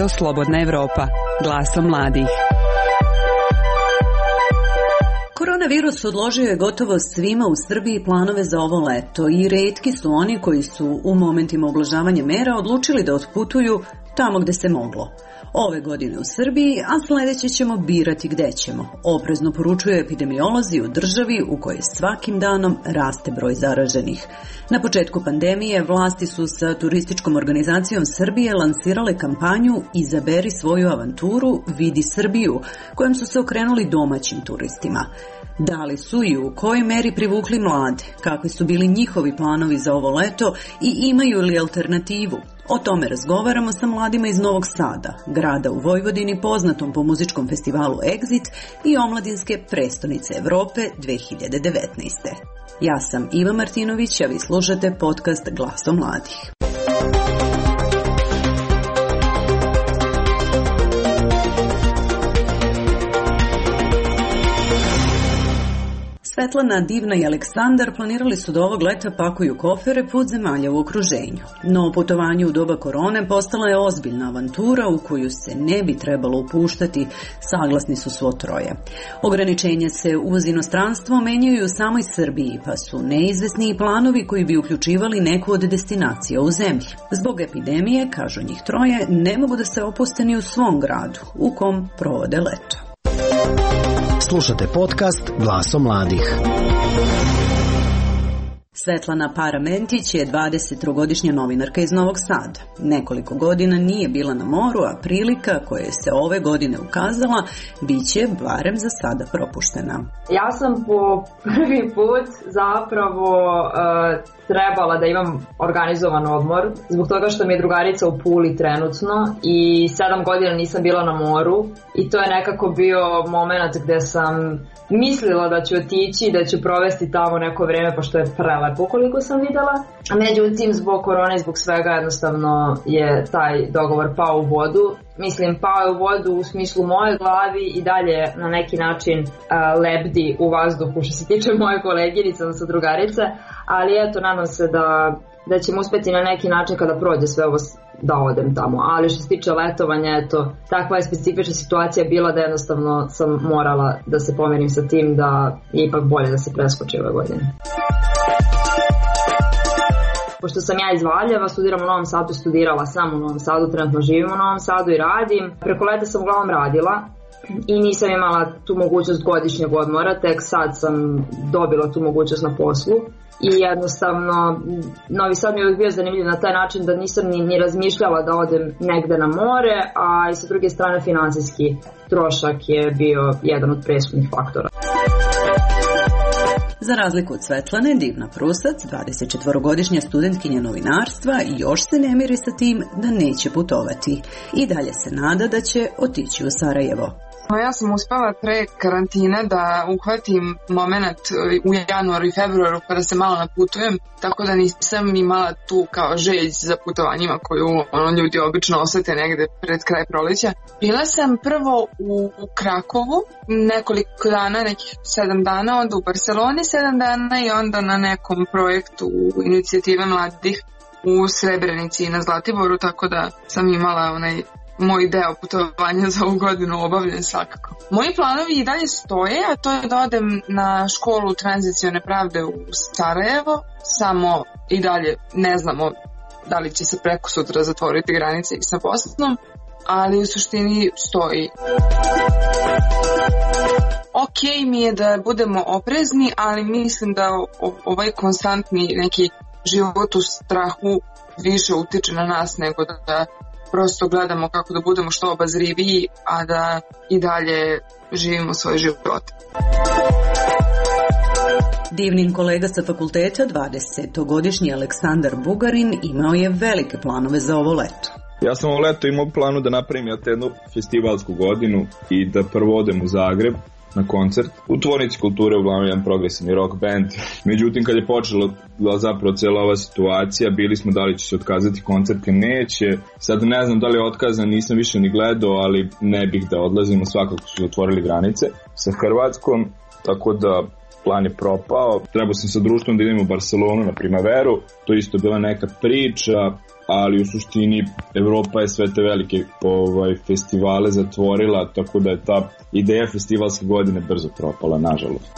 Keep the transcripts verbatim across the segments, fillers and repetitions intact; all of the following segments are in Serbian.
Radio Slobodna Evropa, glasom mladih. Koronavirus odložio je gotovo svima u Srbiji planove za ovo leto i retki su oni koji su u momentima ublažavanja mera odlučili da otputuju tamo gde se moglo. Ove godine u Srbiji, a sledeće ćemo birati gde ćemo, oprezno poručuju epidemiolozi u državi u kojoj svakim danom raste broj zaraženih. Na početku pandemije vlasti su sa turističkom organizacijom Srbije lansirale kampanju Izaberi svoju avanturu, vidi Srbiju, kojom su se okrenuli domaćim turistima. Da li su i u kojoj meri privukli mlade, kakvi su bili njihovi planovi za ovo leto i imaju li alternativu? O tome razgovaramo sa mladima iz Novog Sada, grada u Vojvodini poznatom po muzičkom festivalu Exit i omladinske prestonice Evrope dve hiljade devetnaeste. Ja sam Iva Martinović, a vi slušate podcast Glasom mladih. Svetlana, Divna i Aleksandar planirali su da ovog leta pakuju kofere put zemalja u okruženju. No putovanje u doba korone postala je ozbiljna avantura u koju se ne bi trebalo upuštati, saglasni su svo troje. Ograničenja se uz inostranstvo menjaju u samoj Srbiji, pa su neizvesni i planovi koji bi uključivali neku od destinacija u zemlji. Zbog epidemije, kažu njih troje, ne mogu da se opuste ni u svom gradu, u kom provode leto. Slušate podcast Glasom mladih. Svetlana Paramentić je dvadesettrogodišnja novinarka iz Novog Sada. Nekoliko godina nije bila na moru, a prilika koja se ove godine ukazala bit će, barem za sada, propuštena. Ja sam po prvi put zapravo uh, trebala da imam organizovan odmor, zbog toga što mi je drugarica u Puli trenutno i sedam godina nisam bila na moru i to je nekako bio moment gde sam mislila da ću otići, da ću provesti tamo neko vreme, pošto je prelepo koliko sam videla. Međutim, zbog korone i zbog svega jednostavno je taj dogovor pao u vodu. Mislim, pao je u vodu u smislu moje glavi i dalje na neki način uh, lebdi u vazduhu što se tiče moje koleginice, odnosno drugarice, ali eto, nadam se da, da ćemo uspeti na neki način kada prođe sve ovo da odem tamo. Ali što se tiče letovanja, eto, takva je specifična situacija bila da jednostavno sam morala da se pomirim sa tim da je ipak bolje da se preskoči ove godine. Pošto sam ja iz Valjeva, studiram u Novom Sadu, studirala sam u Novom Sadu, trenutno živim u Novom Sadu i radim. Preko leta sam uglavnom radila i nisam imala tu mogućnost godišnjeg odmora, tek sad sam dobila tu mogućnost na poslu. I jednostavno, Novi Sad mi je uvijek bio zanimljiv na taj način da nisam ni, ni razmišljala da odem negde na more, a i sa druge strane finansijski trošak je bio jedan od presudnih faktora. Za razliku od Svetlane, Divna Prusac, dvadesetčetvorogodišnja studentkinja novinarstva, još se ne miri sa tim da neće putovati. I dalje se nada da će otići u Sarajevo. Ja sam uspela pre karantine da uhvatim moment u januaru i februaru pa da se malo naputujem, tako da nisam imala tu kao želj za putovanjima koju ono, ljudi obično osete negde pred kraj proleća. Bila sam prvo u Krakovu nekoliko dana, nekih sedam dana, onda u Barceloni sedam dana i onda na nekom projektu inicijative mladih u Srebrenici i na Zlatiboru, tako da sam imala onaj moj deo putovanja za ovu godinu obavljen svakako. Moji planovi i dalje stoje, a to je da odem na školu tranzicione pravde u Sarajevo, samo i dalje ne znamo da li će se preko sutra zatvoriti granice i sa Bosnom, ali u suštini stoji. Ok mi je da budemo oprezni, ali mislim da ovaj konstantni neki život u strahu više utiče na nas nego da prosto gledamo kako da budemo što obazriviji, a da i dalje živimo svoj život. Divnin kolega sa fakulteta, dvadesetogodišnji Aleksandar Bugarin, imao je velike planove za ovo leto. Ja sam ovo leto imao planu da napravim jednu festivalsku godinu i da prvo odem u Zagreb na koncert. U Tvornici kulture uglavnom jedan progresivni rock band. Međutim, kad je počela zapravo cijela ova situacija, bili smo da li će se otkazati koncert, neće. Sad ne znam da li je otkazan, nisam više ni gledao, ali ne bih da odlazimo, svakako su otvorili granice sa Hrvatskom, tako da plan je propao. Trebao sam sa društvom da idem u Barcelonu na Primaveru, to isto bila neka priča, ali u suštini Evropa je sve te velike ovaj, festivale zatvorila, tako da je ta ideja festivalske godine brzo propala, nažalost.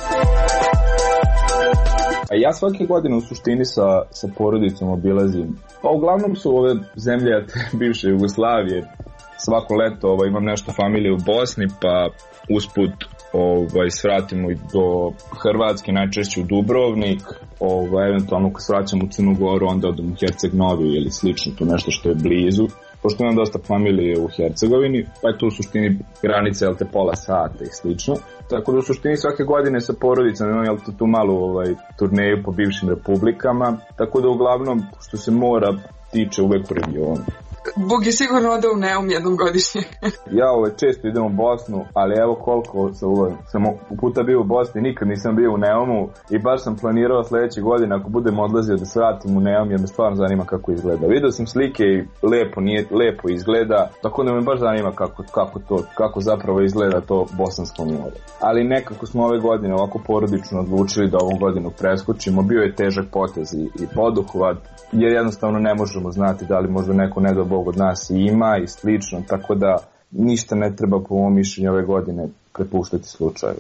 A ja svake godine u suštini sa, sa porodicom obilazim, pa uglavnom su ove zemlje bivše Jugoslavije. Svako leto ovaj, imam nešto familije u Bosni, pa usput ovaj, svratimo i do Hrvatske, najčešće u Dubrovnik, ovaj, eventualno kad svraćam u Crnu Goru, onda odem u Herceg Novi ili slično, tu nešto što je blizu, pošto imam dosta familije u Hercegovini, pa je tu u suštini granice, jel te, pola sata i slično. Tako da u suštini svake godine sa porodicom imam, jel te, tu malu ovaj, turneju po bivšim republikama, tako da uglavnom što se mora tiče uvek u regionu. Bog je sigurno odao u Neum jednom godišnje. Ja ovaj, često idem u Bosnu, ali evo koliko sam, ovaj, sam puta bio u Bosni, nikad nisam bio u Neumu i baš sam planirao sledeće godine ako budem odlazio da se vratim u Neum, jer me stvarno zanima kako izgleda. Vidio sam slike i lepo, nije, lepo izgleda, tako da me baš zanima kako, kako, to, kako zapravo izgleda to Bosansko more. Ali nekako smo ove godine ovako porodično odlučili da ovu godinu preskočimo, bio je težak potez i, i poduhvat, jer jednostavno ne možemo znati da li možda neko ne do Bog od nas ima i slično, tako da ništa ne treba po mom mišljenju ove godine prepuštati slučaju.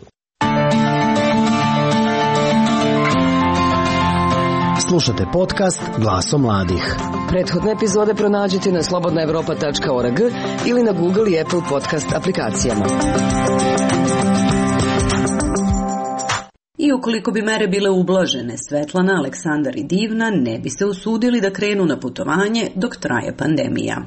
Slušate podcast Glasom mladih. Prethodne epizode pronađite na slobodna evropa tačka org ili na Google i Apple podcast aplikacijama. I ukoliko bi mere bile ublažene, Svetlana, Aleksandar i Divna ne bi se usudili da krenu na putovanje dok traje pandemija.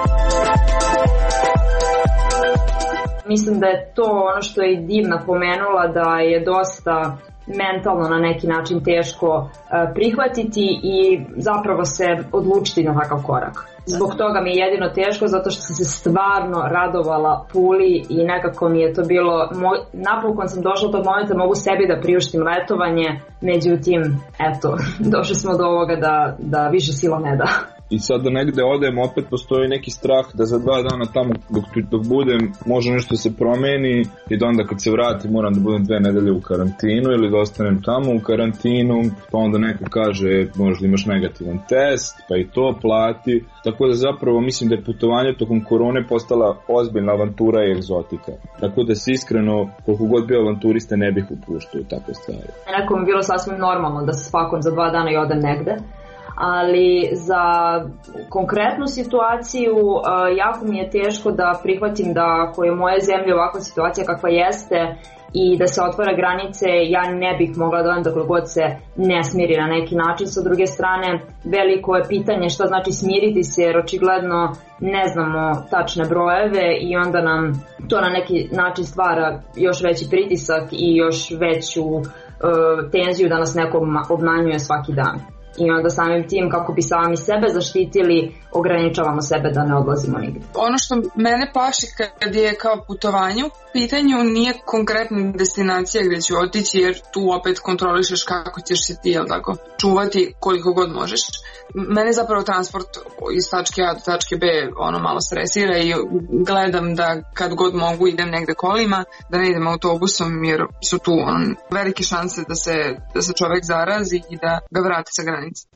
Mislim da je to ono što je i Divna pomenula, da je dosta mentalno na neki način teško prihvatiti i zapravo se odlučiti na takav korak. Zbog toga mi je jedino teško, zato što sam se stvarno radovala Puli i nekako mi je to bilo, napokon sam došla do tog momenta, mogu sebi da priuštim letovanje, međutim, eto, došli smo do ovoga da, da više sila ne da. I sad da negde odem, opet postoji neki strah da za dva dana tamo dok, dok budem može nešto se promeni i da onda kad se vratim moram da budem dve nedelje u karantinu ili da ostanem tamo u karantinu, pa onda neko kaže možda imaš negativan test, pa i to plati. Tako da zapravo mislim da je putovanje tokom korone postala ozbiljna avantura i egzotika. Tako da se iskreno, koliko god bio avanturista, ne bih upuštao u takve stvari. Nekom je bilo sasvim normalno da se spakujem za dva dana i odem negde. Ali za konkretnu situaciju jako mi je teško da prihvatim da ako je u moje zemlji ovakva situacija kakva jeste i da se otvara granice, ja ne bih mogla da odem dok god se ne smiri na neki način. Sa druge strane, veliko je pitanje šta znači smiriti se, jer očigledno ne znamo tačne brojeve i onda nam to na neki način stvara još veći pritisak i još veću uh, tenziju da nas neko obmanjuje svaki dan. I onda samim tim kako bi sami sebe zaštitili, ograničavamo sebe da ne odlazimo nigde. Ono što mene plaši kad je kao putovanje u pitanju nije konkretna destinacija gde ću otići, jer tu opet kontrolišeš kako ćeš se ti, jel tako, čuvati koliko god možeš. Mene zapravo transport iz tačke A do tačke B ono malo stresira i gledam da kad god mogu idem negde kolima, da ne idem autobusom, jer su tu on, velike šanse da se, da se čovek zarazi i da ga vrati sa granice.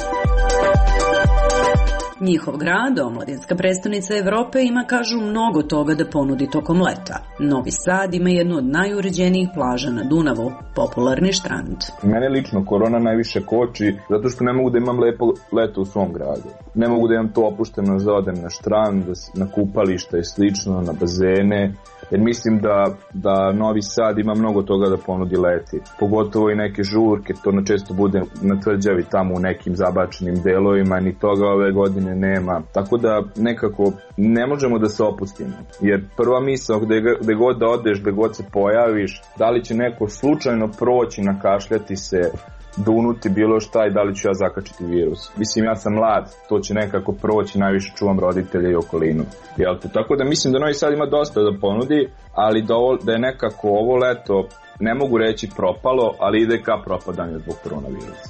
Njihov grad, omladinska prestonica Evrope, ima, kažu, mnogo toga da ponudi tokom leta. Novi Sad ima jednu od najuređenijih plaža na Dunavu, popularni štrand. Mene lično korona najviše koči zato što ne mogu da imam lepo leto u svom gradu. Ne mogu da imam to opušteno da odem na štrand, na kupališta i slično, na bazene, jer mislim da, da Novi Sad ima mnogo toga da ponudi leti. Pogotovo i neke žurke, to na često bude na tvrđavi tamo u nekim zabačenim delovima, ni toga ove godine nema. Tako da nekako ne možemo da se opustimo. Jer prva misao gde, gde god da odeš, gde god se pojaviš, da li će neko slučajno proći, nakašljati se, dunuti bilo šta i da li ću ja zakačiti virus. Mislim, ja sam mlad, to će nekako proći, najviše čuvam roditelje i okolinu. Jel te? Tako da mislim da Novi Sad ima dosta da ponudi, ali da, ovo, da je nekako ovo leto, ne mogu reći propalo, ali ide ka propadanju zbog koronavirusa.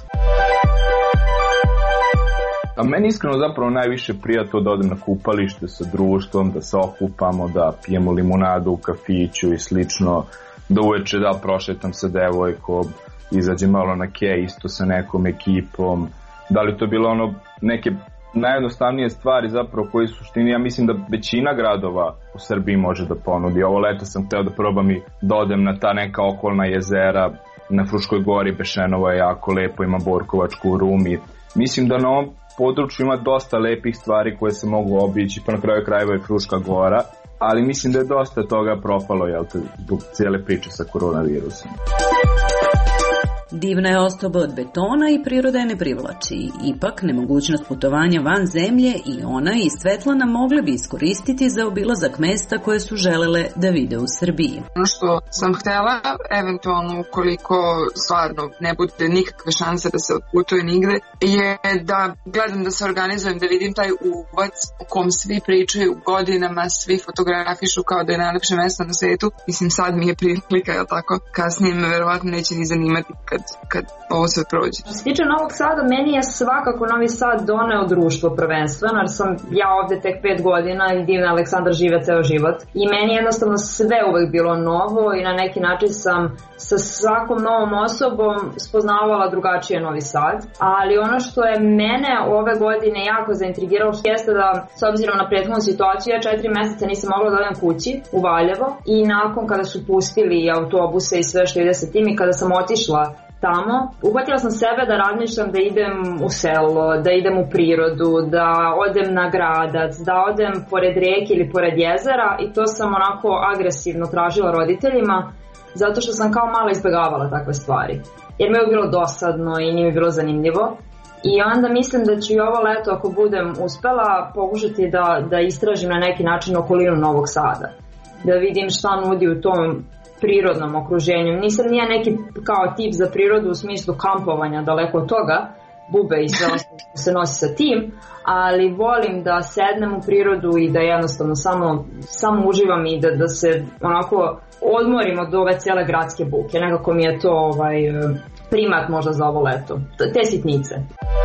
A meni iskreno zapravo najviše prija to da odem na kupalište sa društvom, da se okupamo, da pijemo limunadu u kafiću i slično, da uveče da prošetam sa devojkom, izađem malo na ke isto sa nekom ekipom. Da li to bilo ono neke najjednostavnije stvari zapravo koji su suštini, ja mislim da većina gradova u Srbiji može da ponudi. Ovo leto sam hteo da probam i da odem na ta neka okolna jezera, na Fruškoj gori, Bešenovo je jako lepo, ima Borkovačku u Rumi. Mislim da na ovom području ima dosta lepih stvari koje se mogu obići, pa na kraju krajeva je Fruška gora, ali mislim da je dosta toga propalo, jel te, zbog cijele priče sa koronavirusom. Divna je ostoba od betona i priroda je ne privlači. Ipak, nemogućnost putovanja van zemlje i ona i Svetlana mogle bi iskoristiti za obilazak mesta koje su želele da vide u Srbiji. Ono što sam htela, eventualno ukoliko stvarno ne bude nikakve šanse da se odputuje nigde, je da gledam da se organizujem, da vidim taj uvac u kom svi pričaju godinama, svi fotografišu kao da je najlepše mesto na svetu. Mislim, sad mi je prilika, jel tako? Kasnije me verovatno neće ni zanimati kad, kad ovo sve prođe. Što se tiče Novog Sada, meni je svakako Novi Sad doneo društvo prvenstveno, jer sam ja ovde tek pet godina i divna Aleksandar žive ceo život. I meni jednostavno sve uvek bilo novo i na neki način sam sa svakom novom osobom spoznavala drugačije Novi Sad. Ali ono što je mene ove godine jako zaintrigiralo jeste da, s obzirom na prethodnu situaciju, ja četiri meseca nisam mogla da odem kući u Valjevo i nakon kada su pustili autobuse i sve što ide sa tim i kada sam otišla tamo, uhvatila sam sebe da razmišljam da idem u selo, da idem u prirodu, da odem na gradac, da odem pored reke ili pored jezera i to sam onako agresivno tražila roditeljima zato što sam kao mala izbegavala takve stvari. Jer mi je bilo dosadno i nije mi bilo zanimljivo. I onda mislim da ću i ovo leto, ako budem uspela, pokušati da, da istražim na neki način okolinu Novog Sada. Da vidim šta nudi u tom prirodnom okruženju. Nisam nija neki kao tip za prirodu u smislu kampovanja, daleko od toga, bube i sve ostalo se nosi sa tim, ali volim da sednem u prirodu i da jednostavno samo, samo uživam i da, da se onako odmorim od ove cijele gradske buke. Nekako mi je to ovaj, primat možda za ovo leto. Te sitnice.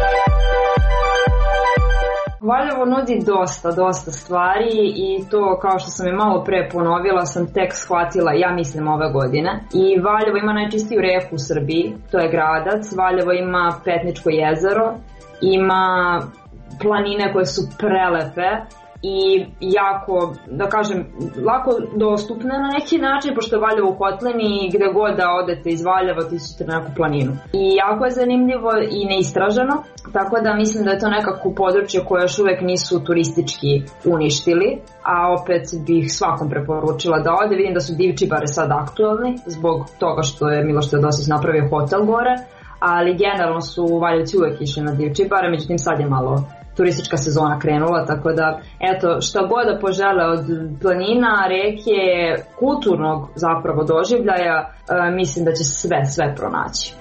Valjevo nudi dosta, dosta stvari i to, kao što sam je malo pre ponovila, sam tek shvatila, ja mislim, ove godine. I Valjevo ima najčistiju reku u Srbiji, to je Gradac. Valjevo ima Petničko jezero, ima planine koje su prelepe i jako, da kažem, lako dostupne na neki način, pošto je Valjevo u kotlini i gde god da odete iz Valjeva ti ćete na neku planinu. I jako je zanimljivo i neistraženo, tako da mislim da je to nekako područje koje još uvek nisu turistički uništili, a opet bih svakom preporučila da ode. Vidim da su Divčibare sad aktualni zbog toga što je Miloš Teodosić napravio hotel gore, ali generalno su Valjevci uvek išli na Divčibare, međutim sad je malo turistička sezona krenula, tako da eto, šta god da požele od planina, reke, kulturnog zapravo doživljaja, e, mislim da će sve, sve pronaći.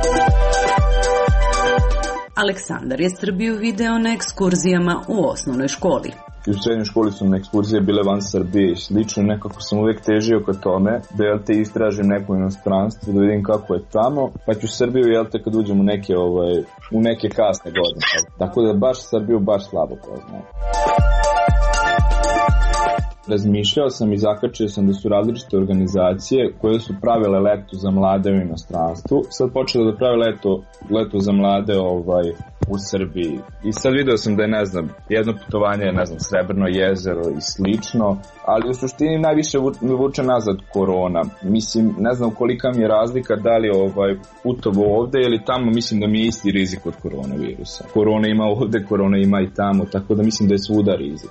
Aleksandar je Srbiju video na ekskurzijama u osnovnoj školi. I u srednjoj školi su mi ekskurzije bile van Srbije i slično, nekako sam uvijek težio ka tome da jel te istražim neko inostranstvo, da vidim kako je tamo, pa ću Srbiju jel te kad uđem u neke, ovaj, u neke kasne godine. Tako da baš Srbiju baš slabo poznajem. Razmišljao sam i zakačio sam da su različite organizacije koje su pravile leto za mlade u inostranstvu. Sad počelo da prave leto, leto za mlade ovaj, u Srbiji. I sad video sam da je, ne znam, jedno putovanje je, ne znam, Srebrno jezero i slično, ali u suštini najviše me vuče nazad korona. Mislim, ne znam kolika mi je razlika da li ovaj, putovo ovde ili tamo, mislim da mi je isti rizik od koronavirusa. Korona ima ovde, korona ima i tamo, tako da mislim da je svuda rizik.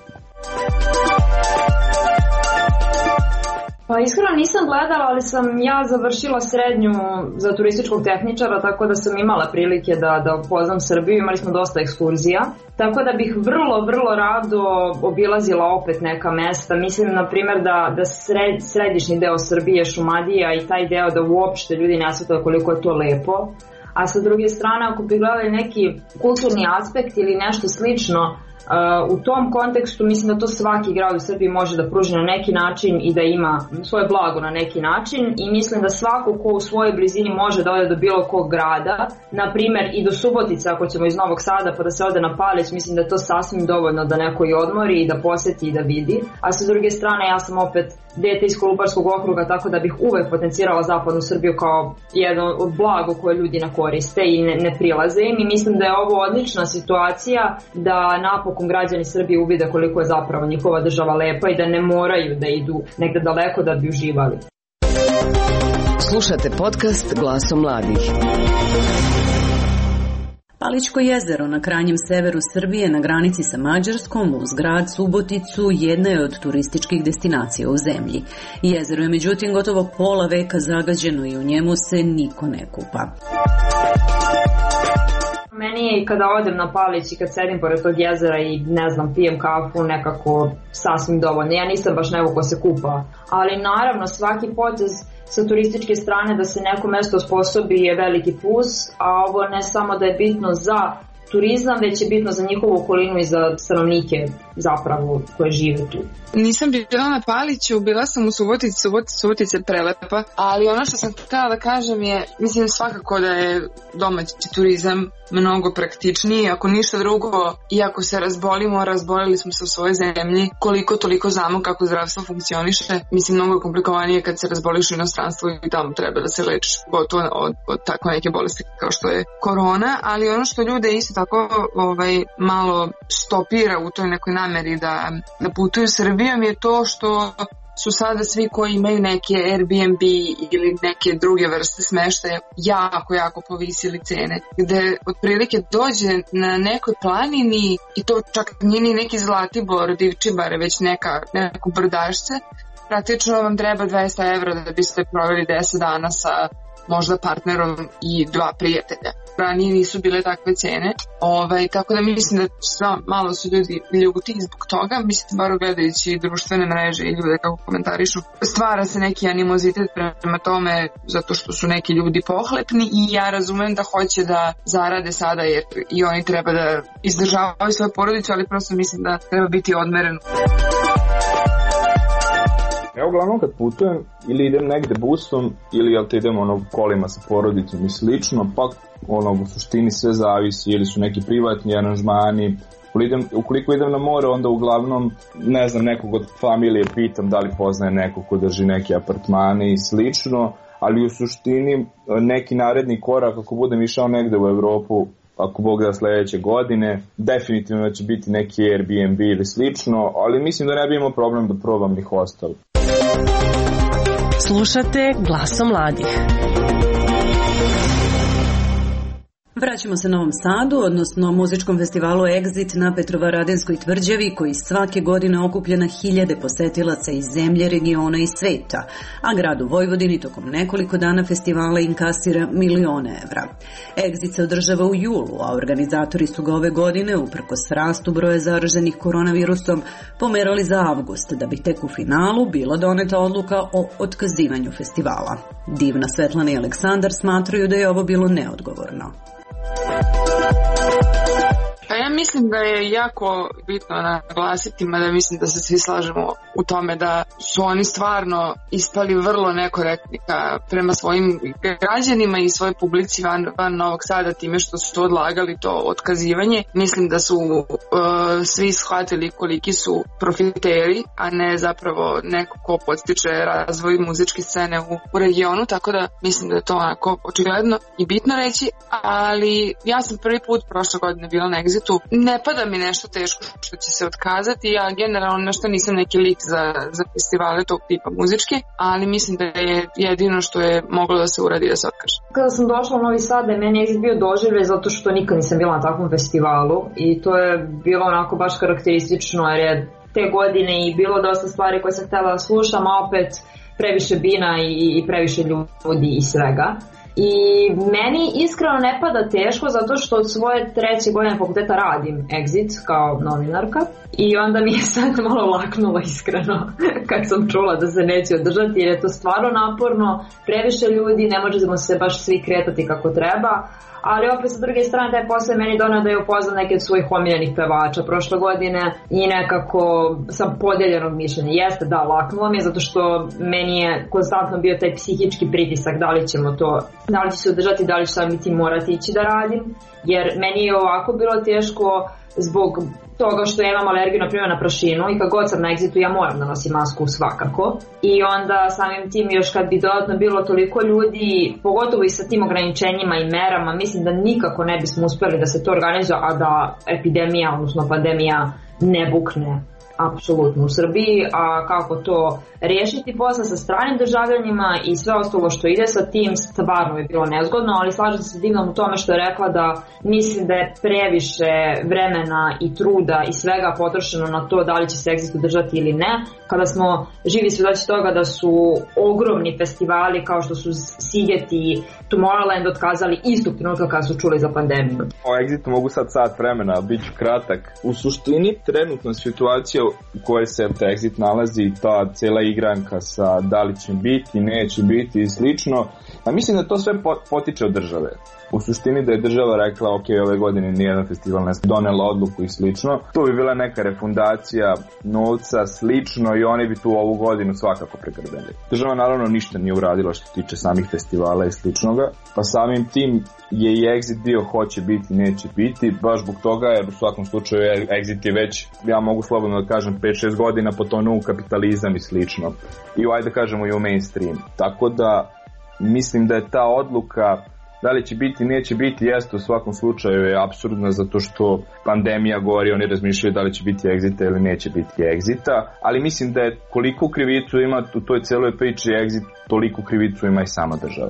Pa iskreno nisam gledala, ali sam ja završila srednju za turističkog tehničara, tako da sam imala prilike da, da upoznam Srbiju, imali smo dosta ekskurzija. Tako da bih vrlo, vrlo rado obilazila opet neka mesta. Mislim, na primjer, da, da sred, središnji deo Srbije, Šumadija i taj deo da uopšte ljudi ne shvataju koliko je to lepo. A sa druge strane, ako bi gledali neki kulturni aspekt ili nešto slično, Uh, u tom kontekstu mislim da to svaki grad u Srbiji može da pruži na neki način i da ima svoje blago na neki način i mislim da svako ko u svojoj blizini može da ode do bilo kog grada, na primjer i do Subotice ako ćemo iz Novog Sada pa da se ode na Palić, mislim da je to sasvim dovoljno da neko i odmori i da poseti i da vidi, a sa druge strane ja sam opet dete iz Kolubarskog okruga, tako da bih uvek potencirala zapadnu Srbiju kao jedno blago koje ljudi ne koriste i ne, ne prilaze im, i mislim da je ovo odlična situacija da napokon građani Srbije uvide koliko je zapravo njihova država lepa i da ne moraju da idu negde daleko da bi uživali. Slušate podcast Glasom mladih. Palićko jezero na krajnjem severu Srbije na granici sa Mađarskom uz grad Suboticu jedna je od turističkih destinacija u zemlji. Jezero je međutim gotovo pola veka zagađeno i u njemu se niko ne kupa. Meni kada odem na Palić i kad sedim pored tog jezera i ne znam, pijem kafu, nekako sasvim dovoljno. Ja nisam baš neko ko se kupa, ali naravno svaki potez sa turističke strane da se neko mesto osposobi je veliki plus, a ovo ne samo da je bitno za turizam, već je bitno za njihovu okolinu i za stanovnike zapravo koje žive tu. Nisam bila na Paliću, bila sam u Subotici, Subotica, Subotica je prelepa, ali ono što sam htjela da kažem je, mislim svakako da je domaći turizam mnogo praktičniji, ako ništa drugo, i ako se razbolimo, razbolili smo se u svojoj zemlji, koliko toliko znamo kako zdravstvo funkcioniše. Mislim, mnogo je komplikovanije kad se razboliš u inostranstvu i tamo treba da se lečiš, gotovo od, od tako neke bolesti kao što je korona, ali ono što ljude isto tako ovaj, malo stopira u toj nekoj nameri da, da putuju Srbijom je to što su sada svi koji imaju neke Airbnb ili neke druge vrste smeštaja jako, jako povisili cene. Gde otprilike dođe na nekoj planini i to čak nije ni neki Zlatibor, Divčibare, već neka, neko brdašce. Praktično vam treba dvesta evra da biste proveli deset dana sa možda partnerom i dva prijatelja. Ranije nisu bile takve cene, ovaj, tako da mislim da sva, malo su ljudi ljuti zbog toga, mislim bar gledajući društvene mreže i ljude kako komentarišu. Stvara se neki animozitet prema tome zato što su neki ljudi pohlepni i ja razumem da hoće da zarade sada jer i oni treba da izdržavaju svoju porodicu, ali prosto mislim da treba biti odmeren. Ja uglavnom kad putujem ili idem negde busom ili jel te idem ono kolima sa porodicom i slično, pa ono u suštini sve zavisi ili su neki privatni aranžmani. Idem, ukoliko idem na more, onda uglavnom ne znam, nekog od familije pitam da li poznaje nekog ko drži neke apartmane i slično, ali u suštini neki naredni korak ako budem išao negde u Evropu, ako Bog da sledeće godine, definitivno će biti neki Airbnb ili slično, ali mislim da ne bi imao problem da probam ni hostel. Slušate Glasom mladih. Vraćamo se Novom Sadu, odnosno muzičkom festivalu Exit na Petrovaradinskoj tvrđavi, koji svake godine okuplja na hiljade posetilaca iz zemlje, regiona i sveta, a grad u Vojvodini tokom nekoliko dana festivala inkasira milione evra. Exit se održava u julu, a organizatori su ga ove godine, uprkos rastu broja zaraženih koronavirusom, pomerali za avgust, da bi tek u finalu bila doneta odluka o otkazivanju festivala. Divna, Svetlana i Aleksandar smatraju da je ovo bilo neodgovorno. Pa ja mislim da je jako bitno naglasiti, mada mislim da se svi slažemo u tome da su oni stvarno ispali vrlo nekorektni prema svojim građanima i svojoj publici van, van Novog Sada time što su odlagali to otkazivanje. Mislim da su uh, svi shvatili koliki su profiteri, a ne zapravo neko ko podstiče razvoj muzičke scene u, u regionu, tako da mislim da je to onako očigledno i bitno reći, ali ja sam prvi put prošle godine bila na Exitu. Ne pada mi nešto teško što će se otkazati, ja generalno nešto nisam neki lik za, za festivale tog tipa muzičke, ali mislim da je jedino što je moglo da se uradi da se otkaže. Kada sam došla u Novi Sad, je meni Exit bio doživljaj zato što nikad nisam bila na takvom festivalu i to je bilo onako baš karakteristično jer je te godine i bilo dosta stvari koje sam htjela da slušam, a opet previše bina i, i previše ljudi i svega. I meni iskreno ne pada teško zato što od svoje treće godine fakulteta radim Exit kao novinarka i onda mi je sad malo laknulo iskreno kad sam čula da se neće održati jer je to stvarno naporno, previše ljudi, ne možemo se baš svi kretati kako treba, ali opet sa druge strane taj posle meni donao da je upoznao neke od svojih omiljenih pevača prošle godine i nekako sam podeljenog mišljenja. Jeste da, laknulo mi je zato što meni je konstantno bio taj psihički pritisak da li ćemo to, da li će se održati, da li ću sam biti morati ići da radim, jer meni je ovako bilo teško zbog toga što ja imam alergiju na primjer na prašinu i kad god sam na egzitu ja moram da nosim masku svakako i onda samim tim još kad bi dodatno bilo toliko ljudi, pogotovo i sa tim ograničenjima i merama, mislim da nikako ne bismo uspeli da se to organizuje, a da epidemija, odnosno pandemija ne bukne apsolutno u Srbiji, a kako to riješiti posle sa stranim državljanima i sve ostalo što ide sa tim, stvarno je bilo nezgodno, ali slažem se s Dinom u tome što je rekla da mislim da je previše vremena i truda i svega potrošeno na to da li će se Exit održati ili ne, kada smo živi svedoci toga da su ogromni festivali kao što su Siget i Tomorrowland otkazali istog trenutka kada su čuli za pandemiju. O Exitu mogu sad sat vremena, ali bit ću kratak. U suštini, trenutna situacija u kojoj se Exit nalazi, ta cijela igranka sa da li će biti, neće biti i slično, a mislim da to sve potiče od države. U suštini da je država rekla ok, ove godine nijedan festival ne donela odluku i slično, tu bi bila neka refundacija novca slično i oni bi tu ovu godinu svakako pregrbeli. Država naravno ništa nije uradila što tiče samih festivala i sličnoga, pa samim tim je i Exit bio hoće biti, neće biti, baš zbog toga jer u svakom slučaju Exit je već, ja mogu slobodno da kažem, pet šest godina potonuo u kapitalizam i slično. I ajde da kažemo i u mainstream. Tako da mislim da je ta odluka da li će biti, neće biti, jeste u svakom slučaju je apsurdna zato što pandemija govori, oni razmišljaju da li će biti Exita ili neće biti Exita, ali mislim da je koliko krivicu ima u toj celoj priči Exit, toliko krivicu ima i sama država.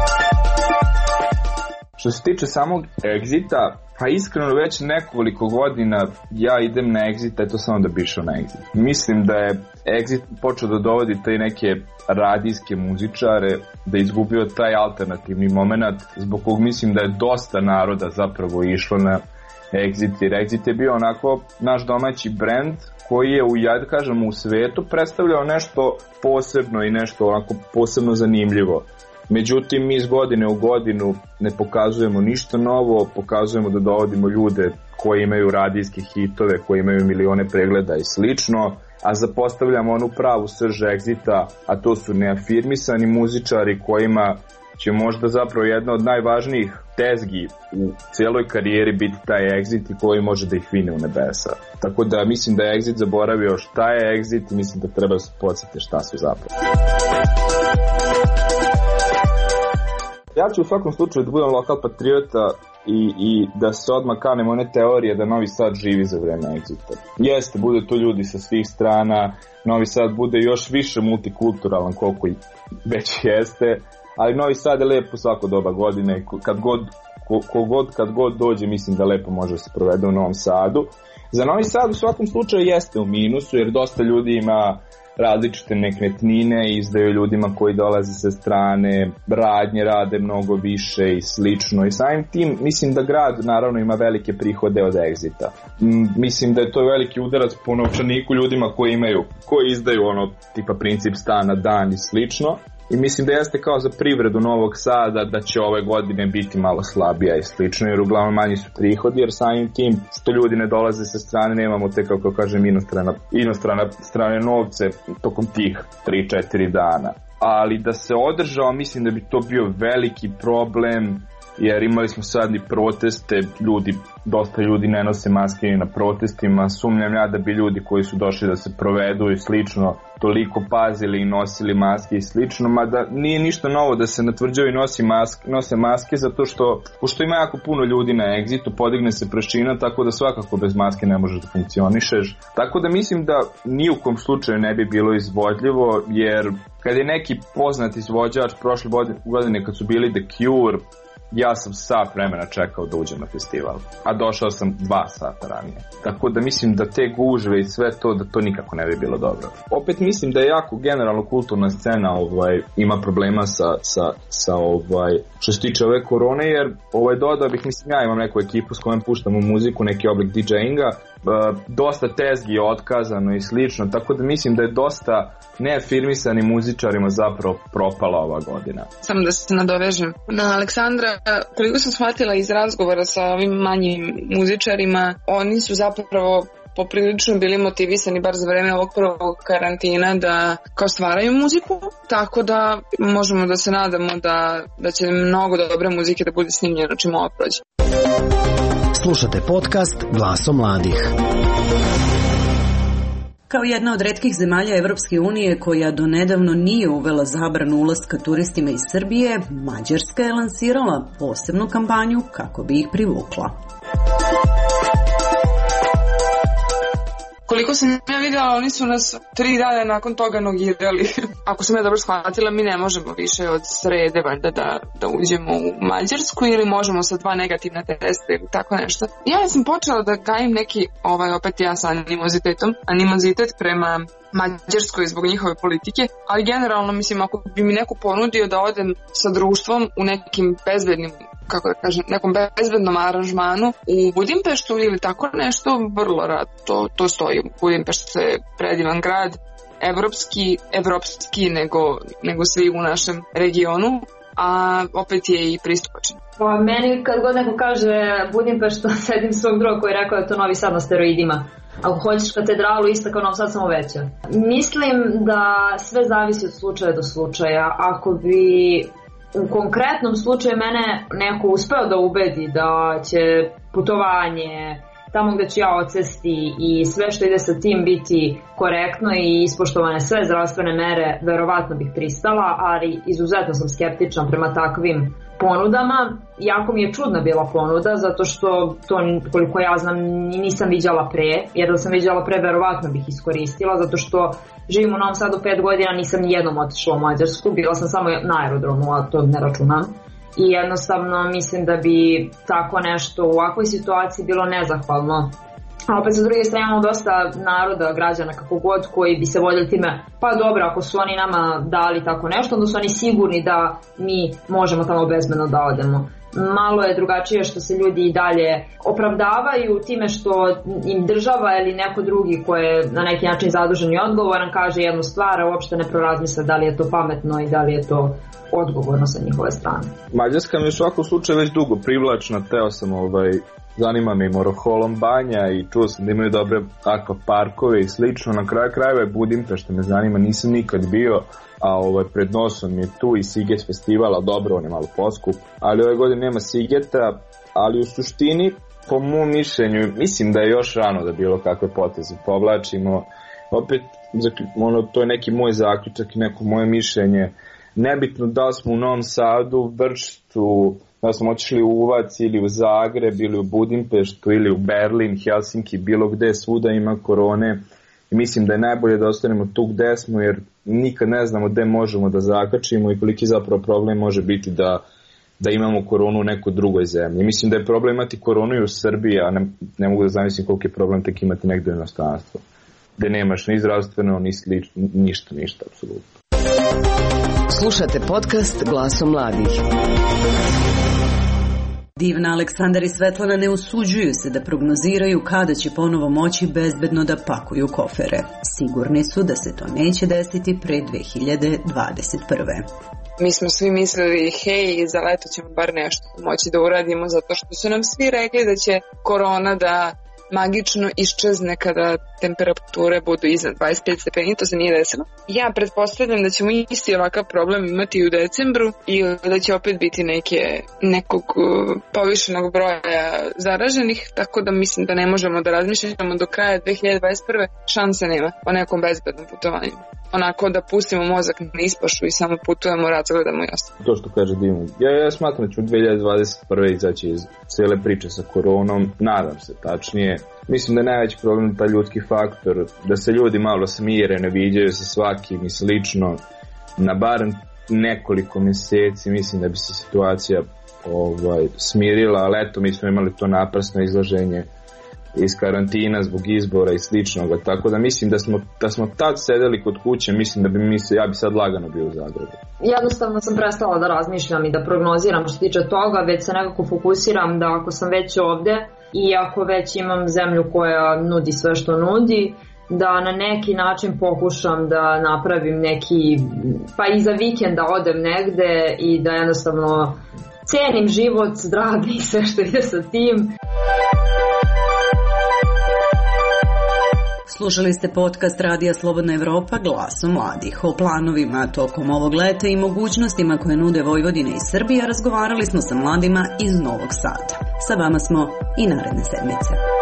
Što se tiče samog Exita, pa iskreno već nekoliko godina ja idem na Exit, eto samo da bi išao na Exit. Mislim da je Exit počeo da dovodi te neke radijske muzičare, da je izgubio taj alternativni moment, zbog kog mislim da je dosta naroda zapravo išlo na Exit, jer Exit je bio onako naš domaći brend koji je u, ja da kažem, u svetu predstavljao nešto posebno i nešto onako posebno zanimljivo. Međutim, mi iz godine u godinu ne pokazujemo ništa novo, pokazujemo da dovodimo ljude koji imaju radijske hitove, koji imaju milione pregleda i slično, a zapostavljamo onu pravu srž Exita, a to su neafirmisani muzičari kojima će možda zapravo jedna od najvažnijih tezgi u cijeloj karijeri biti taj Exit i koji može da ih vine u nebesa. Tako da mislim da je Exit zaboravio šta je Exit i mislim da treba se podsjetiti šta su zapravo. Ja ću u svakom slučaju da budem lokal patriota i, i da se odmah kanem one teorije da Novi Sad živi za vreme Exita. Jeste, bude tu ljudi sa svih strana, Novi Sad bude još više multikulturalan koliko i već jeste, ali Novi Sad je lepo svako doba godine, kad god, ko, ko god, kad god dođe mislim da lepo može se provede u Novom Sadu. Za Novi Sad u svakom slučaju jeste u minusu jer dosta ljudi ima različite nekretnine, izdaju ljudima koji dolaze sa strane, radnje rade mnogo više i slično i samim tim mislim da grad naravno ima velike prihode od Exita. Mislim da je to veliki udarac po novčaniku ljudima koji imaju, koji izdaju ono tipa princip stana dan i slično. I mislim da jeste kao za privredu Novog Sada da će ove godine biti malo slabija i slično jer uglavnom manji su prihodi jer samim tim što ljudi ne dolaze sa strane nemamo te kako kažem inostrana, inostrana strane novce tokom tih tri četiri dana. Ali da se održao mislim da bi to bio veliki problem jer imali smo sad i proteste, ljudi, dosta ljudi ne nose maske na protestima, sumnjam ja da bi ljudi koji su došli da se provedu i slično toliko pazili i nosili maske i slično, mada nije ništa novo da se na tvrđavi nosi maske, nose maske zato što, pošto ima jako puno ljudi na Exitu, podigne se prašina, tako da svakako bez maske ne možeš da funkcionišeš. Tako da mislim da ni u kom slučaju ne bi bilo izvodljivo, jer kad je neki poznat izvođač prošle godine kad su bili The Cure, ja sam sat vremena čekao da uđem na festival, a došao sam dva sata ranije. Tako da mislim da te gužve i sve to, da to nikako ne bi bilo dobro. Opet mislim da je jako generalno kulturna scena ovaj, ima problema sa, sa, sa ovaj, što se tiče ove korone, jer ovaj, dodao bih, mislim ja imam neku ekipu s kojom puštamo muziku, neki oblik DJinga, Uh, dosta tezgi je otkazano i slično, tako da mislim da je dosta neafirmisanim muzičarima zapravo propala ova godina. Samo da se nadovežem na Aleksandra, koliko sam shvatila iz razgovora sa ovim manjim muzičarima, oni su zapravo poprilično bili motivisani bar za vreme ovog prvog karantina da kao stvaraju muziku, tako da možemo da se nadamo da, da će mnogo dobre muzike da bude snimljeno čim ovo prođe. Slušate podcast Glasom mladih. Kao jedna od retkih zemalja Evropske unije koja do nedavno nije uvela zabranu ulaska turistima iz Srbije, Mađarska je lansirala posebnu kampanju kako bi ih privukla. Koliko sam ja vidjela, oni su nas tri dana nakon toga nogirali. Ako sam ja dobro shvatila, mi ne možemo više od srede valjda da, da uđemo u Mađarsku ili možemo sa dva negativna testa ili tako nešto. Ja sam počela da gajim neki, ovaj, opet ja sa animozitetom, animozitet prema Mađarskoj zbog njihove politike, ali generalno mislim ako bi mi neko ponudio da odem sa društvom u nekim bezbednim, kako da kažem, nekom bezbednom aranžmanu u Budimpeštu ili tako nešto, vrlo rad to, to stoji. Budimpešta je predivan grad, evropski, evropski nego, nego svi u našem regionu, a opet je i pristupačan. Pa meni kad god neko kaže Budimpešta, sedim svog druga koji je rekao da je to Novi Sad na steroidima. Ako hoćeš katedralu, ista kao Novi Sad, samo veća. Mislim da sve zavisi od slučaja do slučaja. Ako bi u konkretnom slučaju mene neko uspeo da ubedi da će putovanje tamo gde ću ja odsesti i sve što ide sa tim biti korektno i ispoštovane sve zdravstvene mere, verovatno bih pristala, ali izuzetno sam skeptična prema takvim ponudama. Jako mi je čudna bila ponuda, zato što to, koliko ja znam, nisam viđala pre, jer da sam viđala pre, verovatno bih iskoristila, zato što živim u Novom Sadu pet godina, nisam nijednom otišla u Mađarsku, bila sam samo na aerodromu, a to ne računam. I jednostavno mislim da bi tako nešto u ovakvoj situaciji bilo nezahvalno. A opet sa druge strane imamo dosta naroda, građana, kako god, koji bi se voljeli time, pa dobro, ako su oni nama dali tako nešto, onda su oni sigurni da mi možemo tamo bezbedno da odemo. Malo je drugačije što se ljudi i dalje opravdavaju time što im država ili neko drugi ko je na neki način zadužen i odgovoran kaže jednu stvar, a uopšte ne prorazmisle da li je to pametno i da li je to odgovorno sa njihove strane. Mađarska mi je u svakom slučaju već dugo privlačna, teo sam ovaj, zanima me i Moroholom banja i čuo sam da imaju dobre akvaparkove i slično. Na kraju krajeva je Budimpešta me zanima, nisam nikad bio, a ovaj, pred nosom je tu i Siget festivala, dobro, on je malo poskup, ali ove godine nema Sigeta, ali u suštini, po mom mišljenju, mislim da je još rano da bilo kakve poteze povlačimo. Opet, ono, to je neki moj zaključak i neko moje mišljenje. Nebitno da smo u Novom Sadu, Vršcu, da smo otišli u Uvac ili u Zagreb ili u Budimpeštu ili u Berlin, Helsinki, bilo gde, svuda ima korone. I mislim da je najbolje da ostanemo tu gde smo, jer nikad ne znamo gde možemo da zakačimo i koliki zapravo problem može biti da, da imamo koronu u nekoj drugoj zemlji. Mislim da je problem imati koronu i u Srbiji, a ne, ne mogu da zamislim koliki je problem tek imati negde u inostranstvu, gde nemaš ni zdravstveno, ni slično, ništa, ništa, apsolutno. Slušate podcast Glasom mladih. Divna, Aleksandar i Svetlana ne usuđuju se da prognoziraju kada će ponovo moći bezbedno da pakuju kofere. Sigurni su da se to neće desiti pre dve hiljade dvadeset prve. Mi smo svi mislili, hej, za leto ćemo bar nešto moći da uradimo, zato što su nam svi rekli da će korona da magično iščezne kada temperature budu iznad dvadeset pet stepeni, to se nije desilo. Ja pretpostavljam da ćemo isti ovakav problem imati i u decembru i da će opet biti neke, nekog povišenog broja zaraženih, tako da mislim da ne možemo da razmišljamo do kraja dve hiljade dvadeset prve. Šanse nema o nekom bezbednom putovanju. Onako da pustimo mozak na ispašu i samo putujemo, razgledamo i ostalo. To što kaže Dimu, ja, ja smatram da ću dve hiljade dvadeset prve izaći iz cijele priče sa koronom, nadam se tačnije. Mislim da je najveći problem taj ljudski faktor, da se ljudi malo smire, ne viđaju se svakim i slično. Na barem nekoliko mjeseci mislim da bi se situacija ovaj, smirila, ali eto mi smo imali to naprasno izlaženje iz karantina zbog izbora i sličnoga, tako da mislim da smo, da smo tad sedeli kod kuće, mislim da bi mi se, ja bi sad lagano bio u Zagrebu. Jednostavno sam prestala da razmišljam i da prognoziram što tiče toga, već se nekako fokusiram da ako sam već ovde i ako već imam zemlju koja nudi sve što nudi, da na neki način pokušam da napravim neki, pa i za vikend da odem negde i da jednostavno cenim život, zdravlje i sve što ide sa tim. Slušali ste podcast Radija Slobodna Evropa Glasom mladih. O planovima tokom ovog leta i mogućnostima koje nude Vojvodina i Srbija razgovarali smo sa mladima iz Novog Sada. Sa vama smo i naredne sedmice.